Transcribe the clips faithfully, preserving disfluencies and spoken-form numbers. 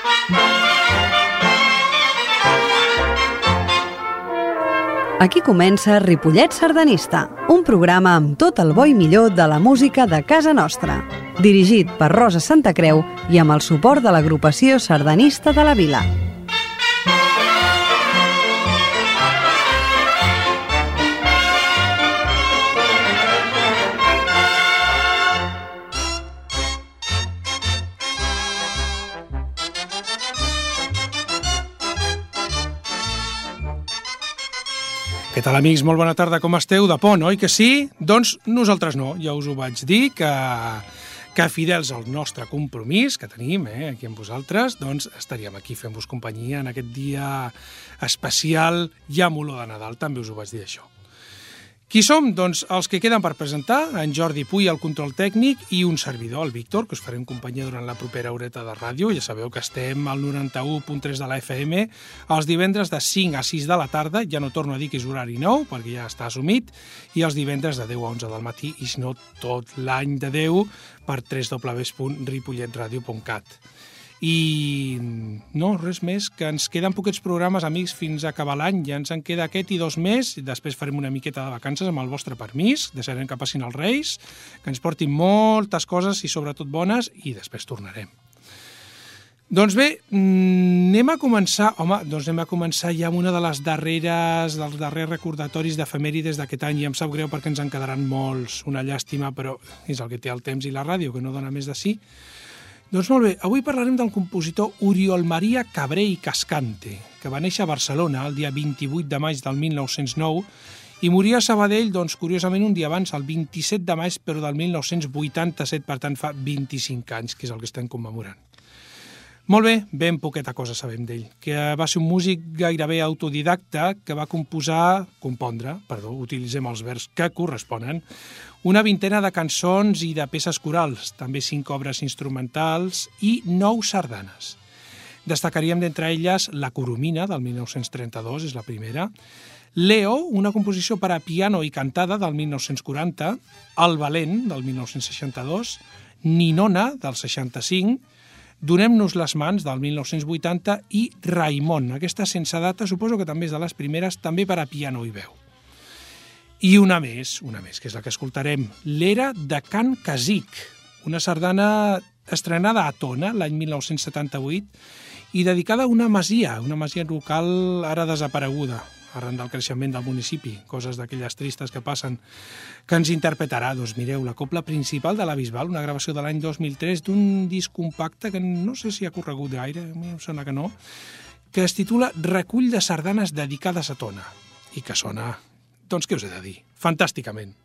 Aquí comença Ripollet Sardanista, un programa amb tot el bo i millor de la música de casa nostra, dirigit per Rosa Santacreu i amb el suport de l'agrupació sardanista de la vila. Què tal, amics? Molt bona tarda, com esteu? De pont, oi que sí? Doncs nosaltres no, ja us ho vaig dir, que, que fidels al nostre compromís que tenim eh, aquí amb vosaltres, doncs estaríem aquí fent-vos companyia en aquest dia especial i amb olor de Nadal, també us ho vaig dir això. Qui som? Doncs els que queden per presentar, en Jordi Puy, el control tècnic, i un servidor, el Víctor, que us farem companyia durant la propera horeta de ràdio. Ja sabeu que estem al noranta-u punt tres de la F M, els divendres de cinc a sis de la tarda, ja no torno a dir que és horari nou, perquè ja està assumit, i els divendres de deu a onze del matí, i si no, tot l'any de deu, per w w w punt ripollet radio punt cat. I no, res més, que ens queden poquets programes, amics, fins a acabar l'any. Ja ens en queda aquest i dos més, i després farem una miqueta de vacances amb el vostre permís, deixarem que passin els Reis, que ens portin moltes coses i sobretot bones, i després tornarem. Doncs bé, anem a començar, home, doncs anem a començar ja amb una de les darreres, dels darrers recordatoris d'efemèrides d'aquest any, i em sap greu perquè ens en quedaran molts, una llàstima, però és el que té el temps i la ràdio, que no dona més de sí. Doncs molt bé, avui parlarem del compositor Oriol Maria Cabré i Cascante, que va néixer a Barcelona el dia vint-i-vuit de maig del mil nou-cents nou i moria a Sabadell, doncs, curiosament, un dia abans, el vint-i-set de maig, però del mil nou-cents vuitanta-set, per tant, fa vint-i-cinc anys, que és el que estem commemorant. Molt bé, ben poqueta cosa sabem d'ell, que va ser un músic gairebé autodidacta que va composar, compondre, perdó, utilitzem els verbs que corresponen, una vintena de cançons i de peces corals, també cinc obres instrumentals i nou sardanes. Destacaríem d'entre elles La Coromina, del mil nou-cents trenta-dos, és la primera, Leo, una composició per a piano i cantada, del mil nou-cents quaranta, El Valent, del mil nou-cents seixanta-dos, Ninona, del seixanta-cinc, Donem-nos les mans, del mil nou-cents vuitanta, i Raimon, aquesta sense data, suposo que també és de les primeres, també per a piano i veu. I una més, una més, que és la que escoltarem, l'Era de Can Casic, una sardana estrenada a Tona l'any mil nou-cents setanta-vuit i dedicada a una masia, una masia local ara desapareguda, arran del creixement del municipi, coses d'aquelles tristes que passen, que ens interpretarà, doncs mireu, la cobla principal de la Bisbal, una gravació de l'any dos mil tres d'un disc compacte que no sé si ha corregut gaire, a mi em sembla que no, que es titula Recull de sardanes dedicades a Tona, i que sona, doncs què us he de dir, fantàsticament.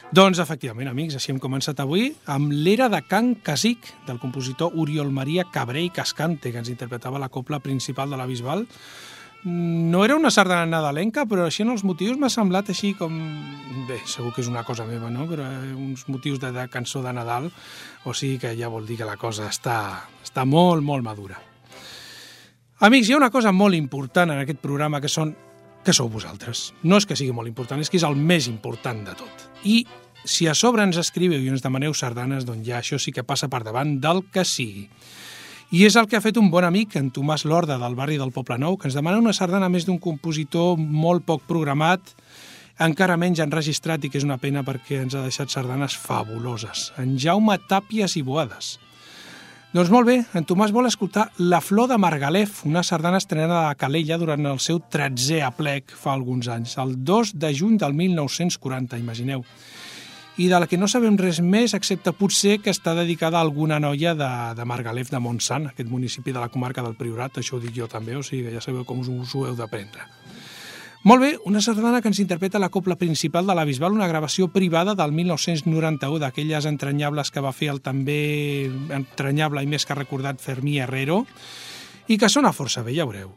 Doncs, efectivament, amics, així hem començat avui amb l'era de Can Casic, del compositor Oriol Maria Cabré i Cascante, que ens interpretava la cobla principal de la Bisbal. No era una sardana nadalenca, però així en els motius m'ha semblat així com... Bé, segur que és una cosa meva, no? Però uns motius de, de cançó de Nadal, o sigui que ja vol dir que la cosa està, està molt, molt madura. Amics, hi ha una cosa molt important en aquest programa, que són que sou vosaltres. No és que sigui molt important, és que és el més important de tot. I si a sobre ens escriveu i ens demaneu sardanes, doncs ja això sí que passa per davant del que sigui. I és el que ha fet un bon amic, en Tomàs Lorda, del barri del Poblenou, que ens demana una sardana més d'un compositor molt poc programat, encara menys enregistrat, i que és una pena perquè ens ha deixat sardanes fabuloses. En Jaume Tàpies i Boades. Doncs molt bé, en Tomàs vol escoltar La flor de Margalef, una sardana estrenada a Calella durant el seu tretzè aplec fa alguns anys, el dos de juny del mil nou-cents quaranta, imagineu. I de la que no sabem res més, excepte potser que està dedicada a alguna noia de, de Margalef de Montsant, aquest municipi de la comarca del Priorat, això ho dic jo també, o sigui que ja sabeu com us, us ho heu d'aprendre. Molt bé, una sardana que ens interpreta la cobla principal de la Bisbal, una gravació privada del mil nou-cents noranta-u, d'aquelles entranyables que va fer el també entranyable i més que recordat Fermí Herrero, i que sona força bé, ja veureu.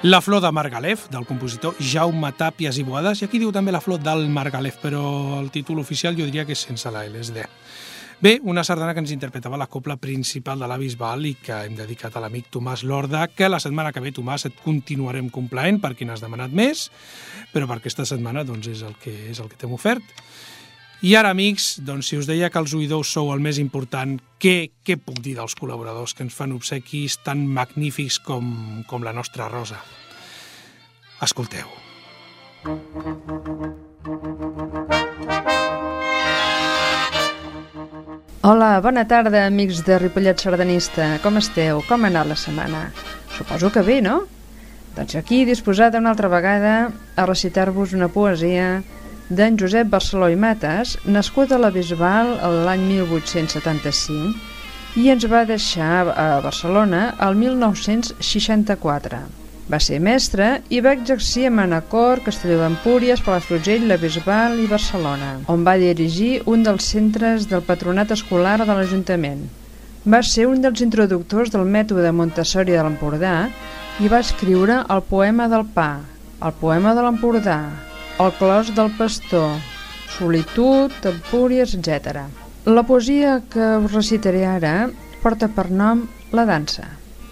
La flor de Margalef, del compositor Jaume Tàpies i Boades, i aquí diu també la flor del Margalef, però el títol oficial jo diria que és sense la L S D. Bé, una sardana que ens interpretava la cobla principal de la Bisbal i que hem dedicat a l'amic Tomàs Lorda, que la setmana que ve, Tomàs, et continuarem complaent per qui n'has demanat més, però per aquesta setmana doncs, és el que, és el que t'hem ofert. I ara, amics, doncs, si us deia que els oïdors sou el més important, què, què puc dir dels col·laboradors que ens fan obsequis tan magnífics com, com la nostra Rosa? Escolteu. Hola, bona tarda, amics de Ripollet Sardanista. Com esteu? Com ha anat la setmana? Suposo que bé, no? Doncs aquí, disposada una altra vegada a recitar-vos una poesia d'en Josep Barceló i Mates, nascut a la Bisbal l'any mil vuit-cents setanta-cinc i ens va deixar a Barcelona el mil nou-cents seixanta-quatre. Va ser mestre i va exercir a Manacor, Castelló d'Empúries, Palafrugell, la Bisbal i Barcelona, on va dirigir un dels centres del patronat escolar de l'Ajuntament. Va ser un dels introductors del mètode Montessori de l'Empordà i va escriure el poema del pa, el poema de l'Empordà, el clos del pastor, solitud, Empúries, etcètera. La poesia que us recitaré ara porta per nom La dansa.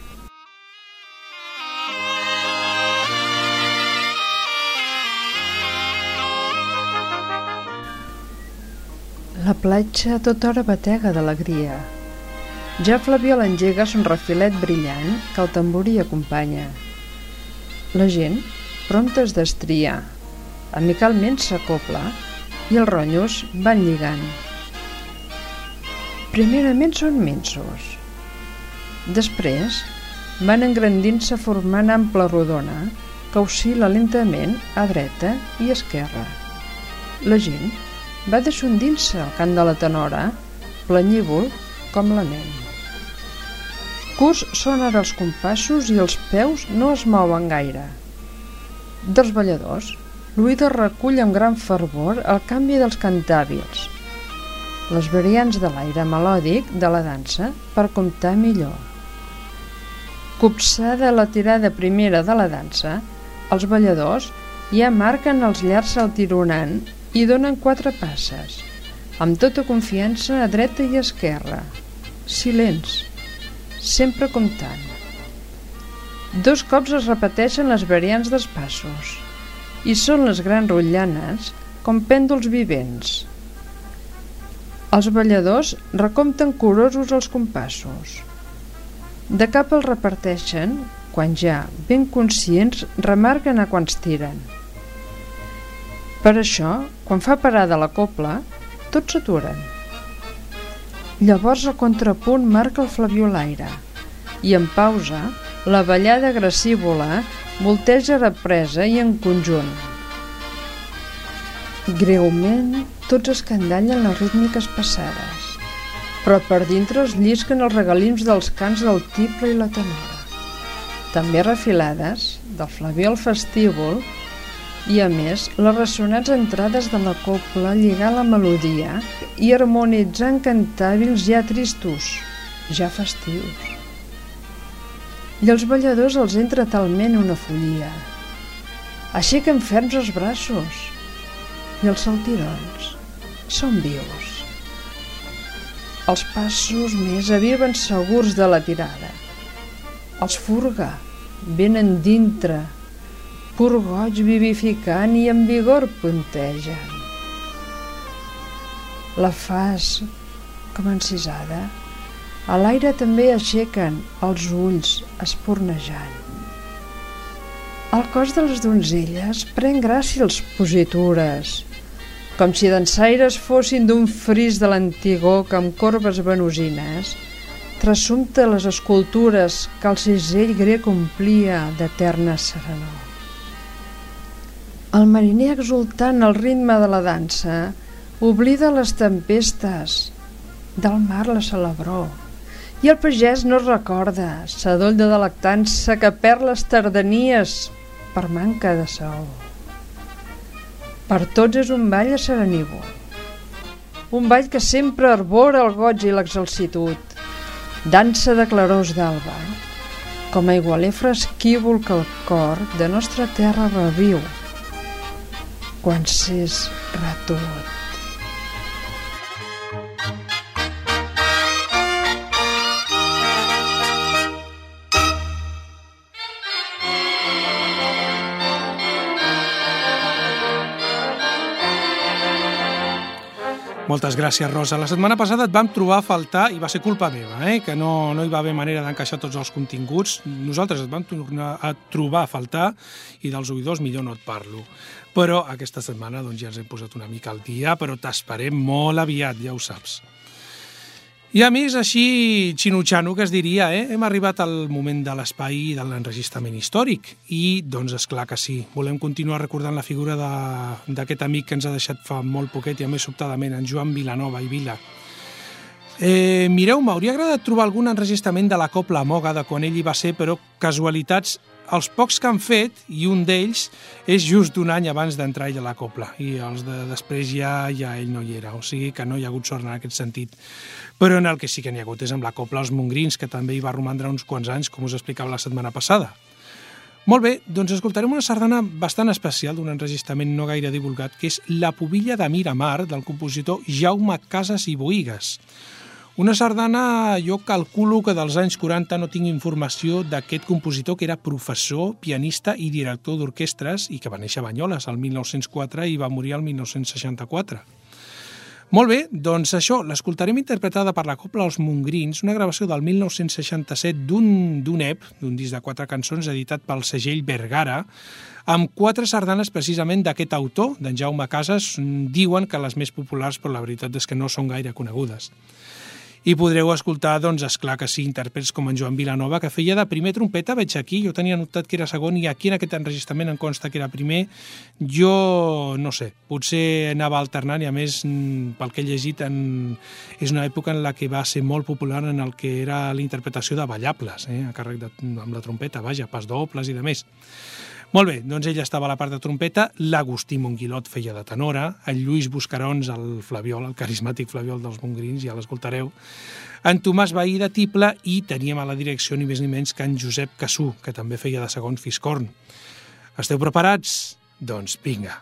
La platja a tota hora batega d'alegria. Ja Flabiol engega son refilet brillant que el tamborí acompanya. La gent prompte es destria, amicalment s'acopla i els ronyos van lligant. Primerament són minsos. Després van engrandint-se formant ampla rodona que oscil·la lentament a dreta i esquerra. La gent va deixondint-se al cant de la tenora, planyívol com la ment. Curts són ara els compassos i els peus no es mouen gaire. Dels balladors, l'oïda recull amb gran fervor el canvi dels cantàbils, les variants de l'aire melòdic de la dansa per comptar millor. Copsada la tirada primera de la dansa, els balladors ja marquen els llargs altironant i donen quatre passes, amb tota confiança a dreta i esquerra. Silents, sempre comptant. Dos cops es repeteixen les variants dels passos i són les grans rotllanes com pèndols vivents. Els balladors recompten curosos els compassos. De cap els reparteixen quan ja, ben conscients, remarquen a quants tiren. Per això, quan fa parada la copla, tots s'aturen. Llavors el contrapunt marca el flabiolaire i en pausa la ballada agressívola volteja represa i en conjunt. Greument, tots escandallen les rítmiques passades, però per dintre es llisquen els regalims dels cants del tiple i la tenora, també refilades del flabiol festívol i, a més, les ressonants entrades de la copla lligant la melodia i harmonitzant cantàbils ja tristos, ja festius. I els balladors els entra talment una follia. Aixequen ferms els braços i els saltirons són vius. Els passos més aviven segurs de la tirada. Els furga, venen dintre, pur goig vivificant i amb vigor puntegen. La fas, com encisada, a l'aire també aixequen els ulls espurnejant. El cos de les donzelles pren gràcia als positures, com si dansaires fossin d'un fris de l'antigor que amb corbes venusines trassumpta les escultures que el cisell grec omplia d'eterna serenor. El mariner exultant al ritme de la dansa oblida les tempestes, del mar la celebró, i el pagès no recorda, sadoll de delectança, que perd les tardanies per manca de saó. Per tots és un ball serenívol, un ball que sempre arbora el goig i l'exalcitud, dansa de clarors d'alba, com a igualer fresquívol que el cor de nostra terra reviu, quan s'és retut. Moltes gràcies, Rosa. La setmana passada et vam trobar a faltar, i va ser culpa meva, eh? que no, no hi va haver manera d'encaixar tots els continguts. Nosaltres et vam tornar a trobar a faltar i dels oïdors millor no et parlo. Però aquesta setmana doncs, ja ens hem posat una mica al dia, però t'esperem molt aviat, ja ho saps. I a més, així xinutxano que es diria, eh? hem arribat al moment de l'espai i de l'enregistrament històric. I, doncs, esclar que sí. Volem continuar recordant la figura d'aquest amic que ens ha deixat fa molt poquet i, a més, sobtadament, en Joan Vilanova i Vila. Eh, mireu, m'hauria agradat trobar algun enregistrament de la Copla Moga de quan ell hi va ser, però casualitats, els pocs que han fet, i un d'ells és just un any abans d'entrar ell a la Copla, i els de després ja, ja ell no hi era, o sigui que no hi ha hagut sort en aquest sentit. Però en el que sí que n'hi ha hagut és amb la Copla Els Montgrins, que també hi va romandre uns quants anys, com us explicava la setmana passada. Molt bé, doncs escoltarem una sardana bastant especial d'un enregistrament no gaire divulgat, que és La pubilla de Miramar, del compositor Jaume Casas i Bohigas. Una sardana, jo calculo que dels anys quaranta no tinc informació d'aquest compositor que era professor, pianista i director d'orquestres i que va néixer a Banyoles el mil nou-cents quatre i va morir el mil nou-cents seixanta-quatre. Molt bé, doncs això, l'escoltarem interpretada per la Copla Els Montgrins, una gravació del mil nou-cents seixanta-set d'un d'un E P, d'un disc de quatre cançons editat pel segell Vergara, amb quatre sardanes precisament d'aquest autor, d'en Jaume Casas. Diuen que les més populars, però la veritat és que no són gaire conegudes. I podreu escoltar, doncs, esclar que sí, intèrprets com en Joan Vilanova, que feia de primer trompeta, veig aquí, jo tenia notat que era segon, i aquí en aquest enregistrament em consta que era primer. Jo, no sé, potser anava alternant, i a més, pel que he llegit, en... és una època en la que va ser molt popular en el que era la interpretació de ballables, eh? a càrrec de... amb la trompeta, vaja, pas dobles i de més. Molt bé, doncs ella estava a la part de trompeta, l'Agustí Monguilot feia de tenora, el Lluís Buscarons, el flaviol, el carismàtic flaviol dels Montgrins, ja l'escoltareu, en Tomàs Bahí de tible, i teníem a la direcció ni més ni menys que en Josep Cassú, que també feia de segon fiscorn. Esteu preparats? Doncs vinga.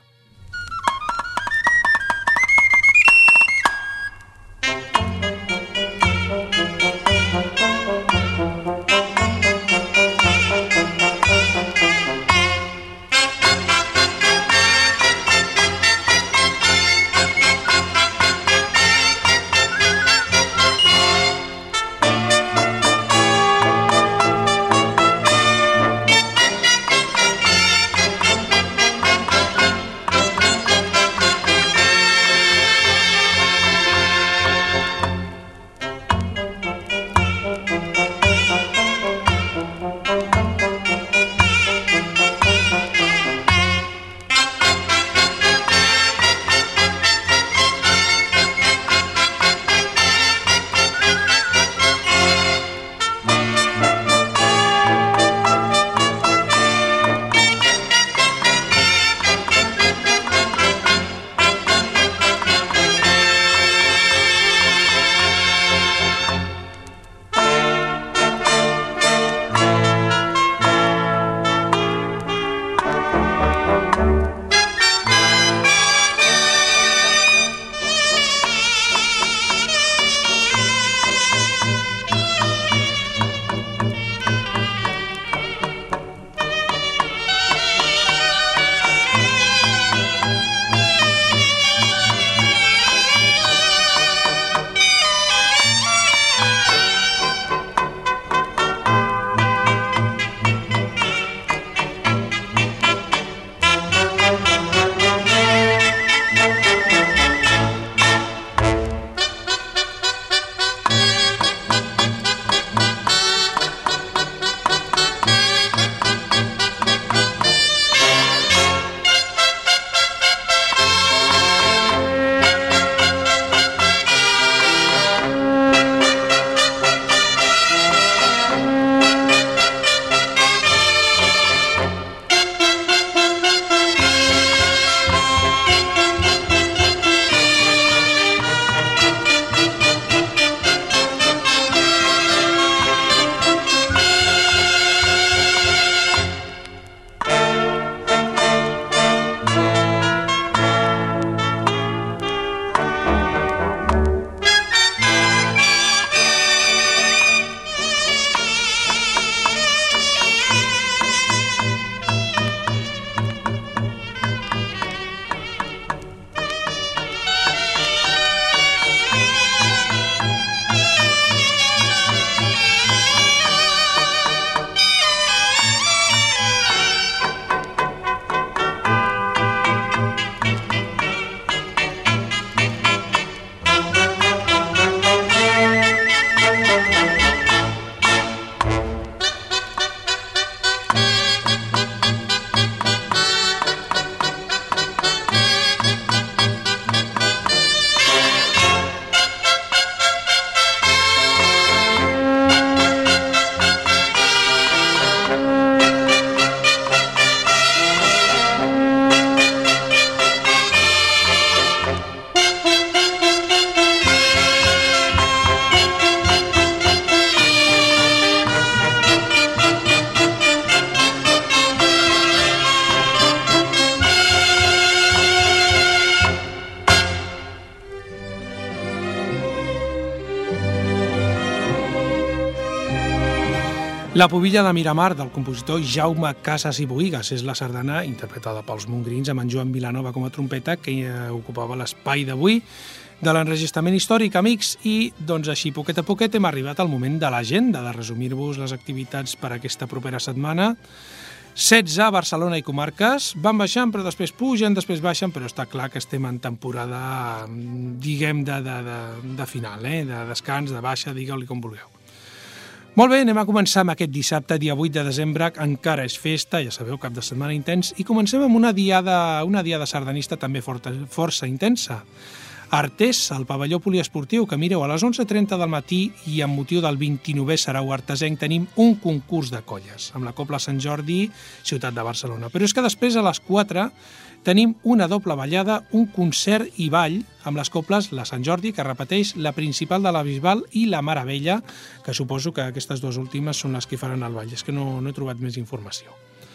La pubilla de Miramar, del compositor Jaume Casas i Bohigas, és la sardana interpretada pels mongrins amb en Joan Vilanova com a trompeta, que ocupava l'espai d'avui de l'enregistrament històric, amics, i doncs així, poquet a poquet, hem arribat al moment de l'agenda, de resumir-vos les activitats per aquesta propera setmana. setze a Barcelona i comarques, van baixant però després pugen, després baixen, però està clar que estem en temporada, diguem, de, de, de, de final, eh? de descans, de baixa, digueu-li com vulgueu. Molt bé, anem a començar amb aquest dissabte, dia vuit de desembre, encara és festa, ja sabeu, cap de setmana intens, i comencem amb una diada, una diada sardanista també forta, força intensa. Artés, al pavelló poliesportiu, que mireu, a les onze trenta del matí i amb motiu del vint-i-novè Sarau Artesenc tenim un concurs de colles amb la Cobla Sant Jordi, ciutat de Barcelona. Però és que després, a les quatre, tenim una doble ballada, un concert i ball amb les coples La Sant Jordi, que repeteix la principal de la Bisbal, i la Maravella, que suposo que aquestes dues últimes són les que faran el ball. És que no, no he trobat més informació.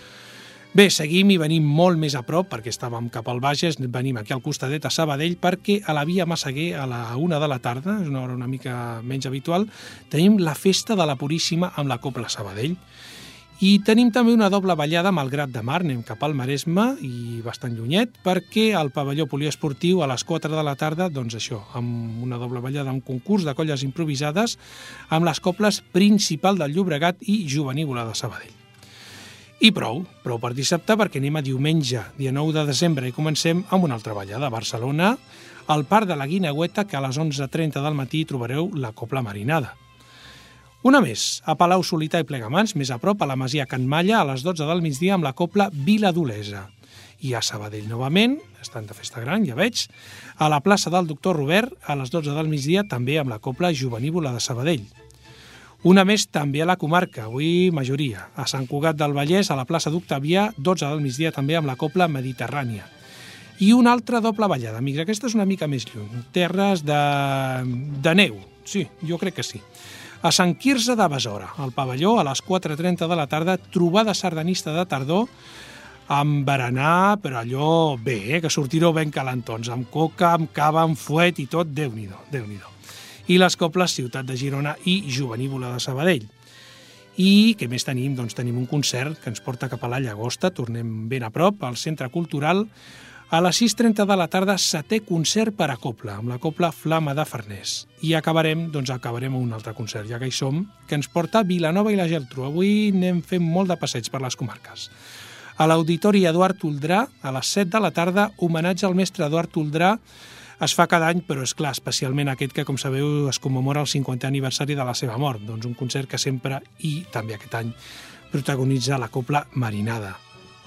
Bé, seguim i venim molt més a prop, perquè estàvem cap al Bages, venim aquí al costadet a Sabadell, perquè a la via Massaguer, a la una de la tarda, és una hora una mica menys habitual, tenim la festa de la Puríssima amb la Cobla Sabadell. I tenim també una doble ballada amb el Grat de Mar, anem cap al Maresme i bastant llunyet, perquè al pavelló poliesportiu a les quatre de la tarda, doncs això, amb una doble ballada, un concurs de colles improvisades amb les coples Principal del Llobregat i Jovenívola de Sabadell. I prou, prou per dissabte, perquè anem a diumenge, dia nou de desembre, i comencem amb una altra ballada a Barcelona, al Parc de la Guineueta, que a les onze trenta del matí trobareu la Cobla Marinada. Una més, a Palau Solità i Plegamans, més a prop, a la Masia Can Malla, a les dotze del migdia, amb la Cobla Vila d'Olesa. I a Sabadell novament, estan de festa gran, ja veig, a la plaça del Doctor Robert, a les dotze del migdia, també amb la Cobla Jovenívola de Sabadell. Una més també a la comarca, avui majoria, a Sant Cugat del Vallès, a la plaça d'Octavià, dotze del migdia també amb la Cobla Mediterrània. I una altra doble ballada, amics, aquesta és una mica més lluny, terres de, de neu, sí, jo crec que sí. A Sant Quirze de Besora, al pavelló, a les quatre trenta de la tarda, trobada sardanista de tardor, amb berenar, però allò bé, eh, que sortireu ben calentons, amb coca, amb cava, amb fuet i tot, Déu-n'hi-do, Déu-n'hi-do. I les coples Ciutat de Girona i Jovenívola de Sabadell. I què més tenim? Doncs tenim un concert que ens porta cap a la Llagosta, tornem ben a prop, al Centre Cultural, a les sis trenta de la tarda, setè concert per a copla, amb la copla Flama de Farners. I acabarem, doncs acabarem amb un altre concert, ja que hi som, que ens porta a Vilanova i la Geltrú. Avui anem fent molt de passeig per les comarques. A l'Auditori Eduard Toldrà, a les set de la tarda, homenatge al mestre Eduard Toldrà. Es fa cada any, però és clar, especialment aquest que, com sabeu, es commemora el cinquantè aniversari de la seva mort. Doncs un concert que sempre, i també aquest any, protagonitza la Cobla Marinada.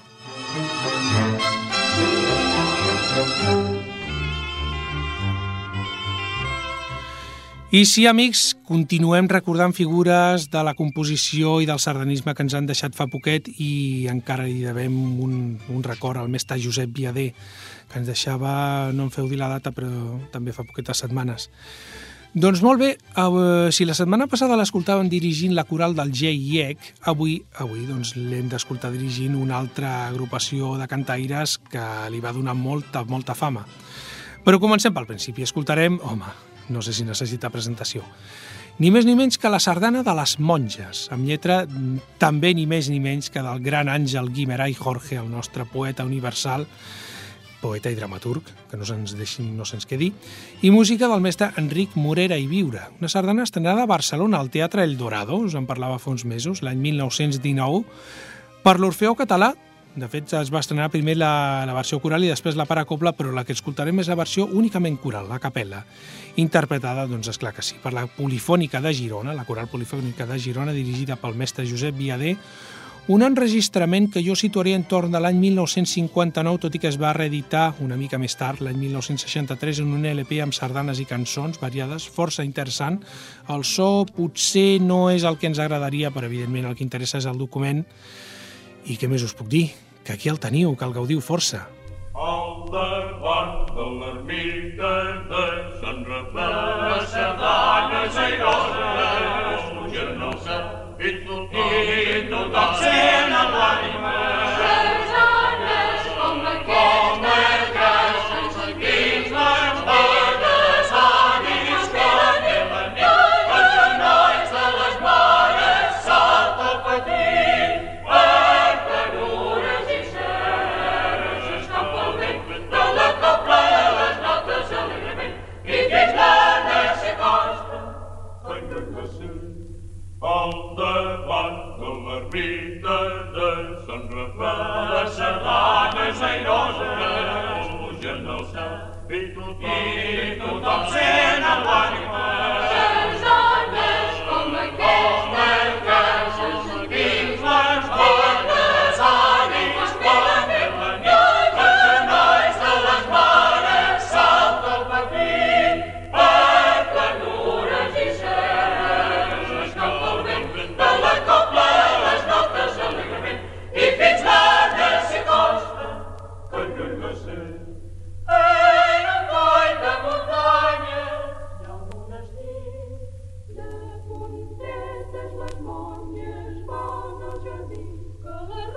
I sí, amics, continuem recordant figures de la composició i del sardanisme que ens han deixat fa poquet, i encara hi devem un, un record al mestre Josep Viader, que ens deixava, no em feu dir la data, però també fa poquetes setmanes. Doncs molt bé, eh, si la setmana passada l'escoltàvem dirigint la coral del G I E C, avui, avui doncs, l'hem d'escoltar dirigint una altra agrupació de cantaires que li va donar molta, molta fama. Però comencem pel principi, escoltarem, home, no sé si necessita presentació, ni més ni menys que la sardana de les monges, amb lletra també ni més ni menys que del gran Àngel Guimerà i Jorge, el nostre poeta universal, poeta i dramaturg, que no se'ns deixi, no se'ns quedi, i música del mestre Enric Morera i Viure, una sardana estrenada a Barcelona al Teatre El Dorado, us en parlava fa uns mesos, l'any mil nou-cents dinou, per l'Orfeó Català. De fet, es va estrenar primer la, la versió coral i després la paracopla, però la que escoltarem és la versió únicament coral, la capella, interpretada, doncs esclar que sí, per la Polifònica de Girona, la coral Polifònica de Girona, dirigida pel mestre Josep Viader, un enregistrament que jo situaria entorn de l'any mil nou-cents cinquanta-nou, tot i que es va reeditar una mica més tard, l'any mil nou-cents seixanta-tres, en un L P amb sardanes i cançons variades, força interessant. El so potser no és el que ens agradaria, però evidentment el que interessa és el document. I què més us puc dir? Que aquí el teniu, que el gaudiu força. For del cel, i tothom, i tothom sent el l'ànima. Els homes com aquestes cases dins les bones ànimes quan ve la nit, els genolls de les mares salta el petit per planures i serres. Escalfa el vent de la cobla les notes alegrement i fins l'ara s'hi costa que lluny la sent. En un coll de muntanya hi ha un monestir de puntetes les monges van al jardí que les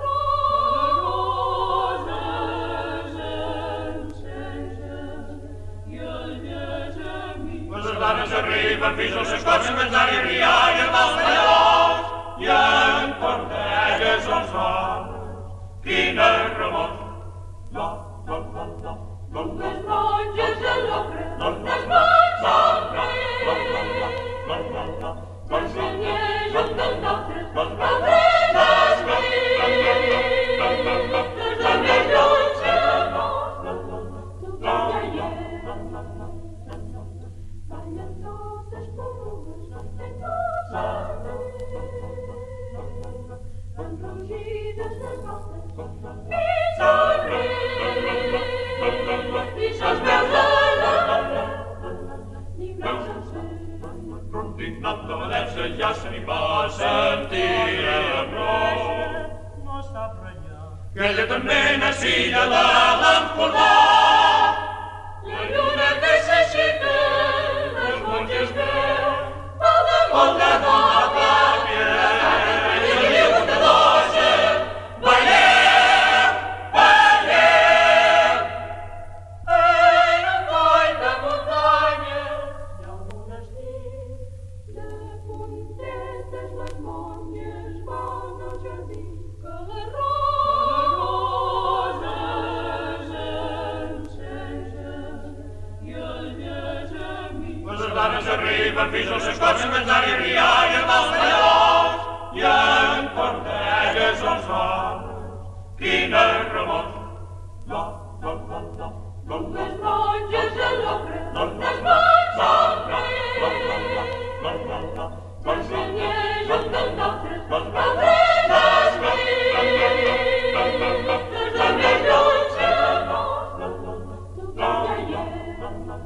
roses enceses i el llessamí. Les sardanes arriben fins als seus cors a cantar i riar i amb els ballots i en cortelles els homes. Quina remor! La, la, la, la. Les monges a l'ocre, les monges al rei, els senyers amb els nostres, els altres als vells, des del més lluny sermós, tothom ja hi és. Ballen totes porugues, en tots els vells, enrogides les nostres, fins al rei. I se'ls veus a l'ombra, ni veus al cel. Rondinant de la dansa ja se n'hi va sentir el plor. No sap renyar, que ella també necessita de l'empolvar. La lluna que s'aixeca, les monges veuen, pel damunt de la plàpia. I el diu de dosa, ballem, ballem. En un coll de muntanya hi ha un monestir de puntetes les monges van al jardí que les roses enceses i el llessamí. Les sardanes arriben fins als seus cors a cantar i riar i amb els ballots i en cortelles els homes. Quina remor! La, la, la, la. Les monges a l'ocre, les monges al rei, els senyers amb els nostres, els altres als vells, des del més lluny sermós, tothom ja hi és.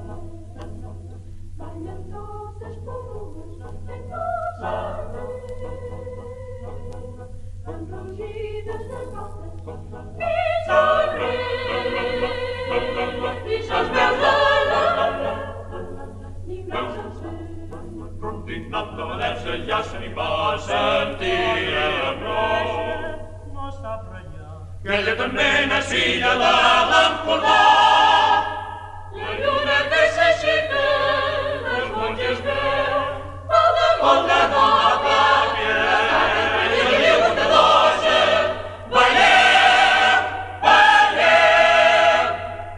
Ballen totes porugues, en tots els vells, enrogides les nostres, fins al rei. I se'ls veus a l'ombra, ni veus al cel. Rondinant de la dansa ja se n'hi va sentir el plor. No sap renyar, que ella també necessita de l'empolvar. La lluna que s'aixeca, les monges veuen, pel damunt de la plàpia. I el diu de dosa, ballem, ballem.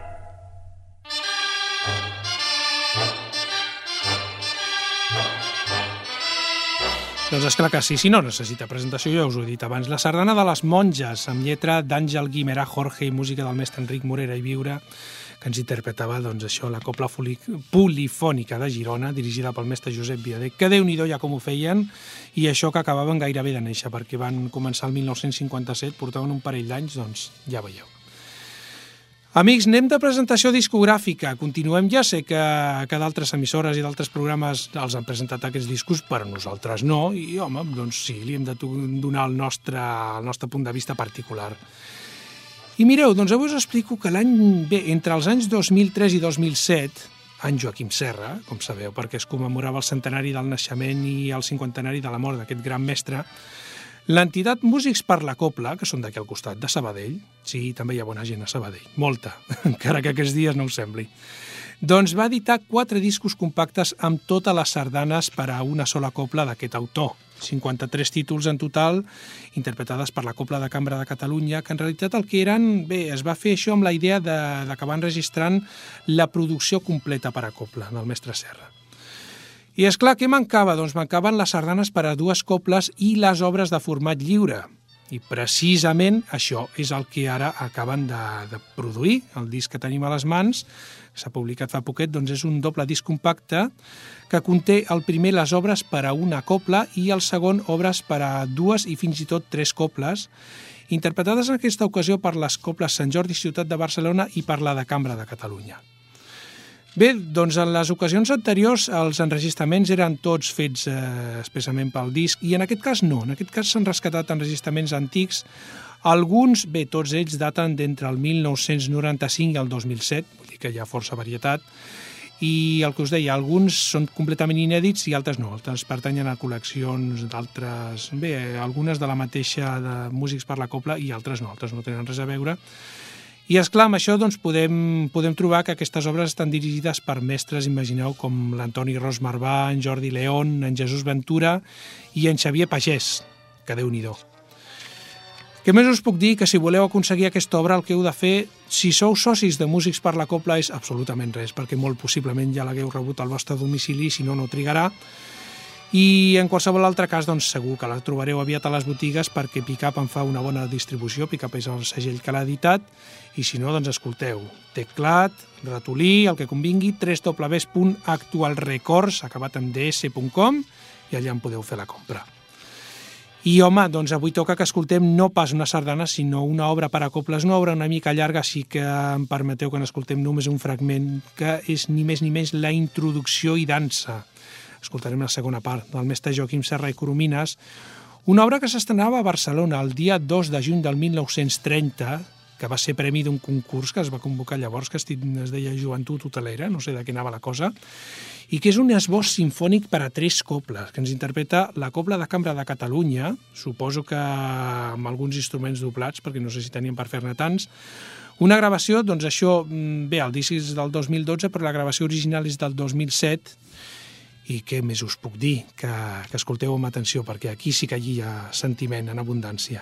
Doncs esclar que sí, si no necessita presentació, ja us ho he dit abans. La sardana de les monges, amb lletra d'Àngel Guimerà Jorge i música del mestre Enric Morera i Viure, que ens interpretava doncs, això, la cobla polifònica de Girona, dirigida pel mestre Josep Viader, que Déu-n'hi-do ja com ho feien, i això que acabaven gairebé de néixer, perquè van començar el mil nou-cents cinquanta-set, portaven un parell d'anys, doncs ja veieu. Amics, anem de presentació discogràfica. Continuem, ja sé que, que d'altres emissores i d'altres programes els han presentat aquests discos, però nosaltres no, i home, doncs sí, li hem de donar el nostre, el nostre punt de vista particular. I mireu, doncs avui us explico que l'any, bé, entre els anys dos mil tres i dos mil set, any Joaquim Serra, com sabeu, perquè es commemorava el centenari del naixement i el cinquantenari de la mort d'aquest gran mestre, l'entitat Músics per la Cobla, que són d'aquí al costat, de Sabadell, sí, també hi ha bona gent a Sabadell, molta, encara que aquests dies no ho sembli, doncs va editar quatre discos compactes amb totes les sardanes per a una sola cobla d'aquest autor, cinquanta-tres títols en total, interpretades per la Cobla de Cambra de Catalunya, que en realitat el que eren, bé, es va fer això amb la idea d'acabar enregistrant la producció completa per a cobla del mestre Serra. I és clar, què mancava? Doncs mancaven les sardanes per a dues cobles i les obres de format lliure. I precisament això és el que ara acaben de, de produir. El disc que tenim a les mans, que s'ha publicat fa poquet, doncs és un doble disc compacte que conté el primer les obres per a una copla i el segon obres per a dues i fins i tot tres coples, interpretades en aquesta ocasió per les coples Sant Jordi Ciutat de Barcelona i per la de Cambra de Catalunya. Bé, doncs en les ocasions anteriors els enregistraments eren tots fets eh, expressament pel disc i en aquest cas no, en aquest cas s'han rescatat enregistraments antics. Alguns, bé, tots ells daten d'entre el mil nou-cents noranta-cinc i el dos mil set, vull dir que hi ha força varietat, i el que us deia, alguns són completament inèdits i altres no, altres pertanyen a col·leccions d'altres, bé, algunes de la mateixa de Músics per la Copla i altres no, altres no tenen res a veure. I, esclar, amb això doncs, podem, podem trobar que aquestes obres estan dirigides per mestres, imagineu, com l'Antoni Ros Marvà, en Jordi León, en Jesús Ventura i en Xavier Pagès, que Déu-n'hi-do. Què més us puc dir? Que si voleu aconseguir aquesta obra el que heu de fer, si sou socis de Músics per la Copla, és absolutament res, perquè molt possiblement ja l'hagueu rebut al vostre domicili, si no, no trigarà. I en qualsevol altre cas, doncs segur que la trobareu aviat a les botigues perquè Pickup en fa una bona distribució, Pickup és el segell que l'ha editat, i si no, doncs escolteu, teclat, ratolí, el que convingui, w w w punt actualrecords, acabat amb d s punt com, i allà en podeu fer la compra. I, home, doncs avui toca que escoltem no pas una sardana, sinó una obra per a coples, una obra una mica llarga, així que em permeteu que n'escoltem només un fragment, que és ni més ni menys la introducció i dansa. Escoltarem la segona part del mestre Joaquim Serra i Coromines, una obra que s'estrenava a Barcelona el dia dos de juny del mil nou-cents trenta, que va ser premi d'un concurs que es va convocar llavors, que es deia Joventut Hotelera, no sé de què anava la cosa, i que és un esbós sinfònic per a tres coples, que ens interpreta la Copla de Cambra de Catalunya, suposo que amb alguns instruments doblats, perquè no sé si tenien per fer-ne tants. Una gravació, doncs això, bé, el disc és del dos mil dotze, però la gravació original és del dos mil set, i què més us puc dir? Que, que escolteu amb atenció, perquè aquí sí que hi ha sentiment en abundància.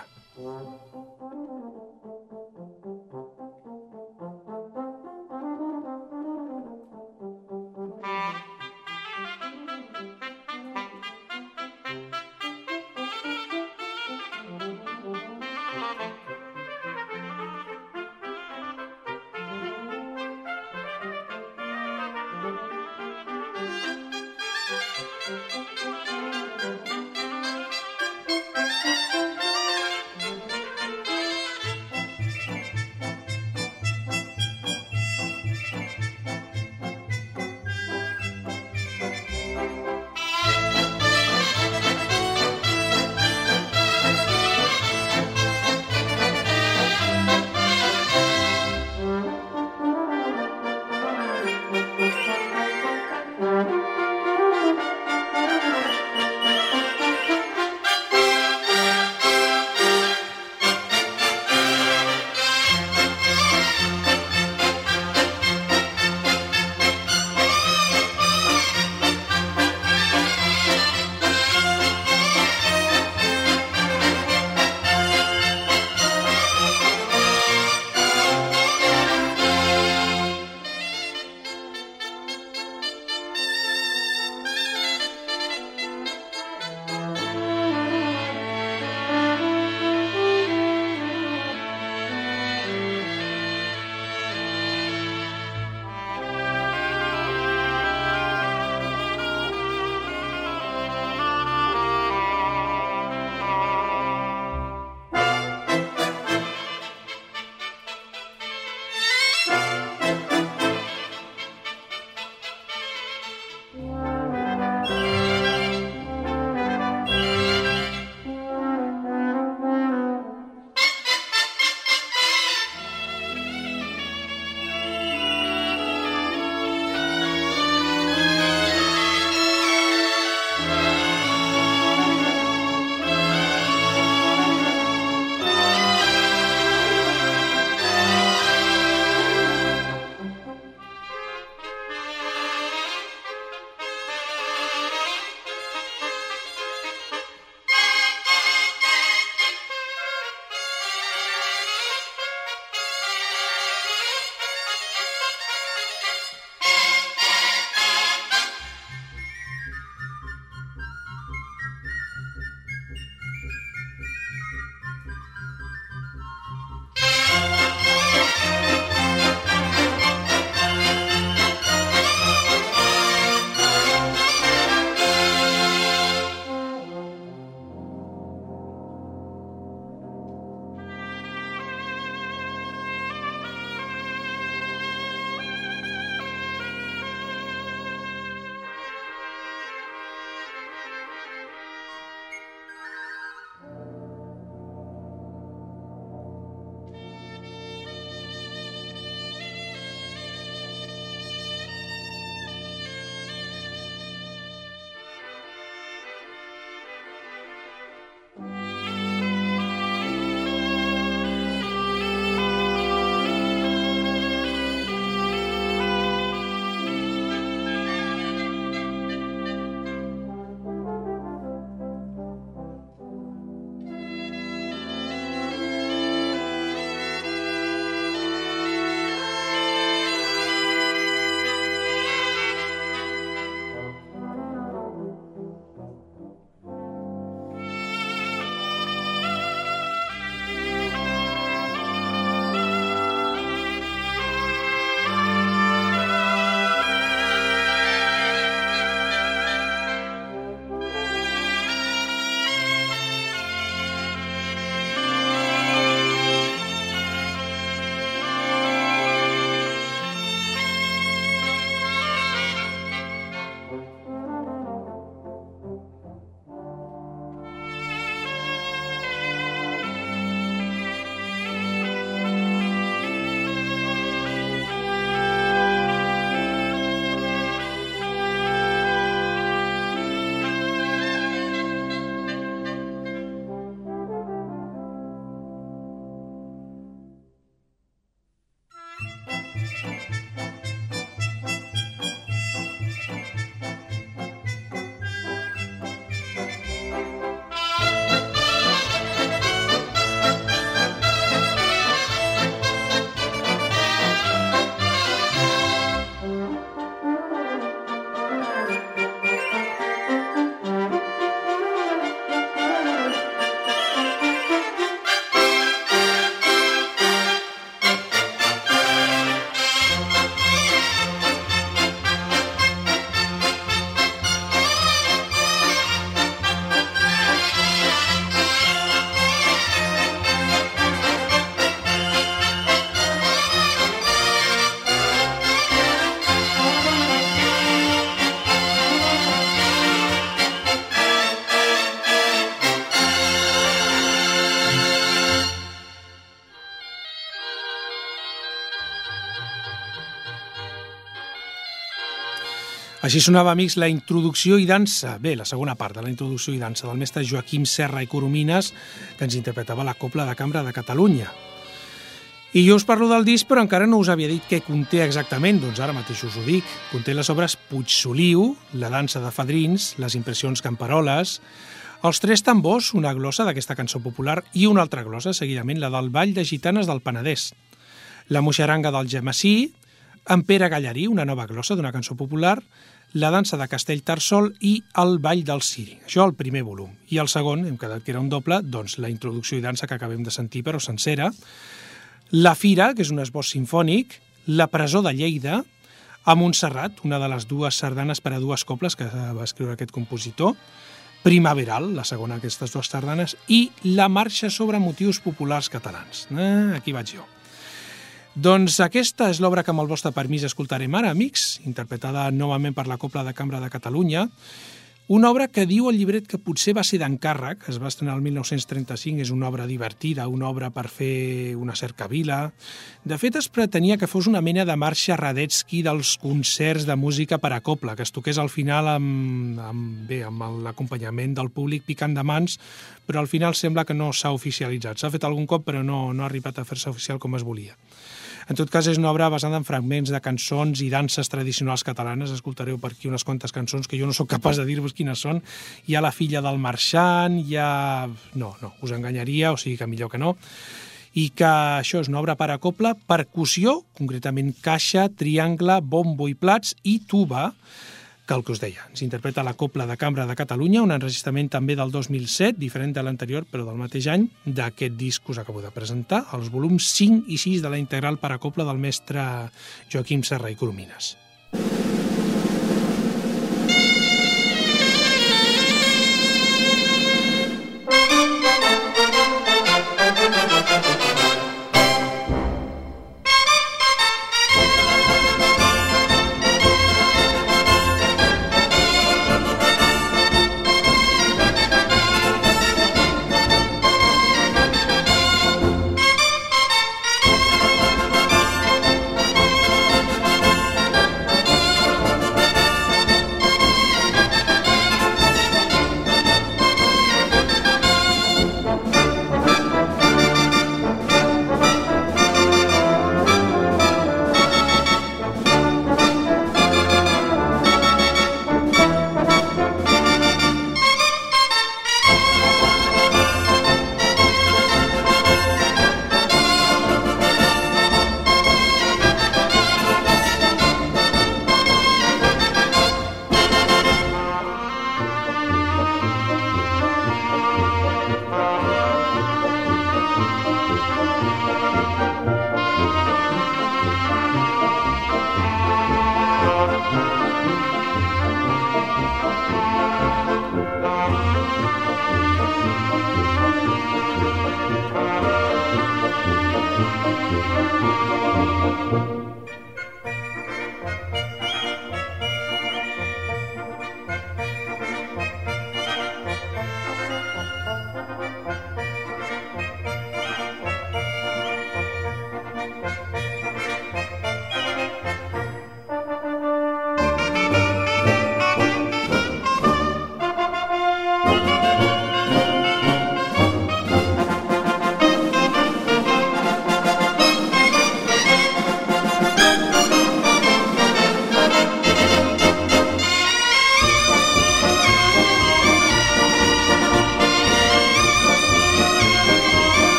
Així sonava, amics, la introducció i dansa, bé, la segona part de la introducció i dansa del mestre Joaquim Serra i Coromines, que ens interpretava la Cobla de Cambra de Catalunya. I jo us parlo del disc, però encara no us havia dit què conté exactament, doncs ara mateix us ho dic. Conté les obres Puigsoliu, La dansa de fadrins, Les impressions camperoles, Els tres tambors, una glossa d'aquesta cançó popular, i una altra glossa, seguidament, la del Ball de Gitanes del Penedès, La moixaranga del Gemassí, En Pere Gallarí, una nova glossa d'una cançó popular, La dansa de Castellterçol i El ball del Ciri. Això el primer volum. I el segon, hem quedat que era un doble, doncs la introducció i dansa que acabem de sentir, però sencera. La Fira, que és un esbós sinfònic, La presó de Lleida, A Montserrat, una de les dues sardanes per a dues cobles que va escriure aquest compositor, Primaveral, la segona d'aquestes dues sardanes, i La marxa sobre motius populars catalans. Eh, aquí vaig jo. Doncs aquesta és l'obra que amb el vostre permís escoltarem ara, amics, interpretada novament per la Cobla de Cambra de Catalunya. Una obra que diu el llibret que potser va ser d'encàrrec, es va estrenar el mil nou-cents trenta-cinc, és una obra divertida, una obra per fer una cercavila. De fet, es pretenia que fos una mena de marxa Radetzky dels concerts de música per a cobla, que es toqués al final amb, amb, bé, amb l'acompanyament del públic picant de mans, però al final sembla que no s'ha oficialitzat. S'ha fet algun cop, però no, no ha arribat a fer-se oficial com es volia. En tot cas, és una obra basada en fragments de cançons i danses tradicionals catalanes. Escoltareu per aquí unes quantes cançons que jo no sóc capaç de dir-vos quines són. Hi ha La filla del marxant, hi ha... No, no, us enganyaria, o sigui que millor que no. I que això és una obra per a cobla, percussió, concretament caixa, triangle, bombo i plats, i tuba, que el que us deia, ens interpreta la Cobla de Cambra de Catalunya, un enregistrament també del dos mil set, diferent de l'anterior, però del mateix any, d'aquest disc que us acabo de presentar, els volums cinc i sis de la integral per a cobla del mestre Joaquim Serra i Coromines.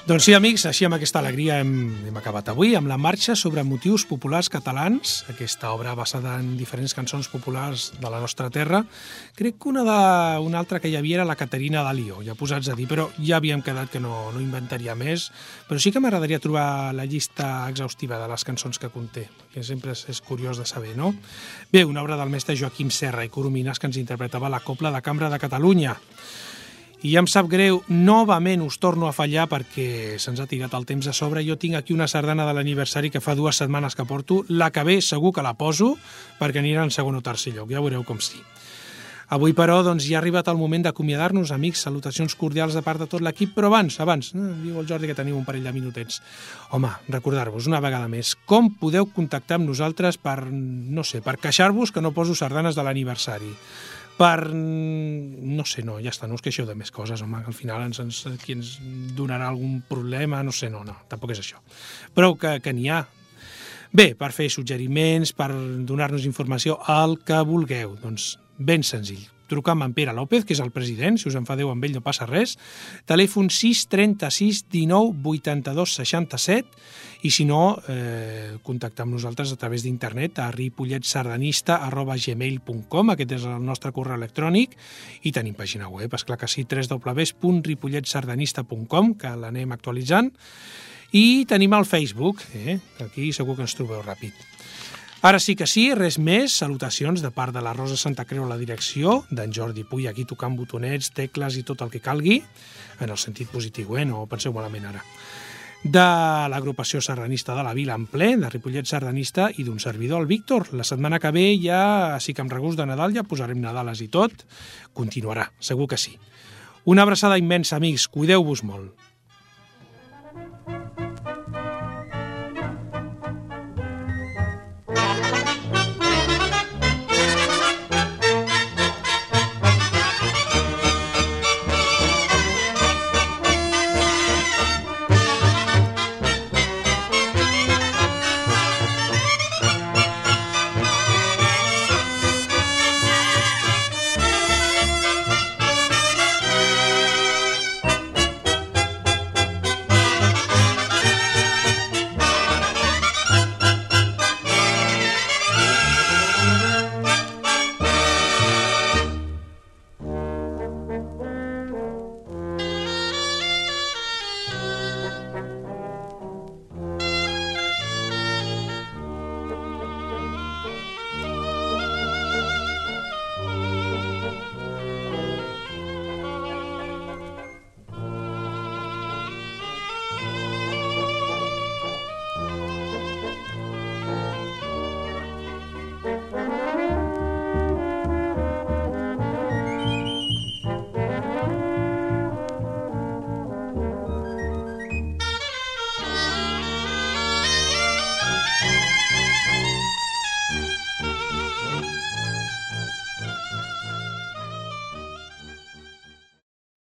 Doncs sí, amics, així amb aquesta alegria hem, hem acabat avui amb la marxa sobre motius populars catalans, aquesta obra basada en diferents cançons populars de la nostra terra. Crec que una, de, una altra que hi havia era la Caterina de Lió, ja posats a dir, però ja havíem quedat que no, no inventaria més, però sí que m'agradaria trobar la llista exhaustiva de les cançons que conté, que sempre és, és curiós de saber, no? Bé, una obra del mestre Joaquim Serra i Coromines que ens interpretava la Cobla de Cambra de Catalunya. I ja em sap greu, novament us torno a fallar perquè se'ns ha tirat el temps a sobre. Jo tinc aquí una sardana de l'aniversari que fa dues setmanes que porto. La que ve segur que la poso perquè anirà en segon o tercer lloc, ja veureu com sí. Avui, però, doncs, ja ha arribat el moment d'acomiadar-nos, amics. Salutacions cordials de part de tot l'equip, però abans, abans, eh, diu el Jordi que teniu un parell de minutets. Home, recordar-vos una vegada més com podeu contactar amb nosaltres per, no sé, per queixar-vos que no poso sardanes de l'aniversari. Per... no sé, no, ja està, no us queixeu de més coses, home, que al final ens, ens, qui ens donarà algun problema, no sé, no, no, tampoc és això. Però que, que n'hi ha. Bé, per fer suggeriments, per donar-nos informació, el que vulgueu, doncs ben senzill. Trucam amb Pere López, que és el president, si us enfadeu amb ell no passa res, telèfon sis trenta-sis dinou vuitanta-dos seixanta-set, i si no, eh, contactar amb nosaltres a través d'internet a ripolletsardanista arroba gmail punt com, aquest és el nostre correu electrònic, i tenim pàgina web, esclar que sí, w w w punt ripolletsardanista punt com, que l'anem actualitzant, i tenim el Facebook, eh, aquí segur que ens trobeu ràpid. Ara sí que sí, res més, salutacions de part de la Rosa Santa Creu a la direcció, d'en Jordi Puy aquí tocant botonets, tecles i tot el que calgui, en el sentit positiu, eh? No penseu malament ara. De l'agrupació sardanista de la Vila en ple, de Ripollet Sardanista, i d'un servidor, el Víctor. La setmana que ve ja, sí que amb regust de Nadal, ja posarem Nadales i tot, continuarà, segur que sí. Una abraçada immensa, amics, cuideu-vos molt.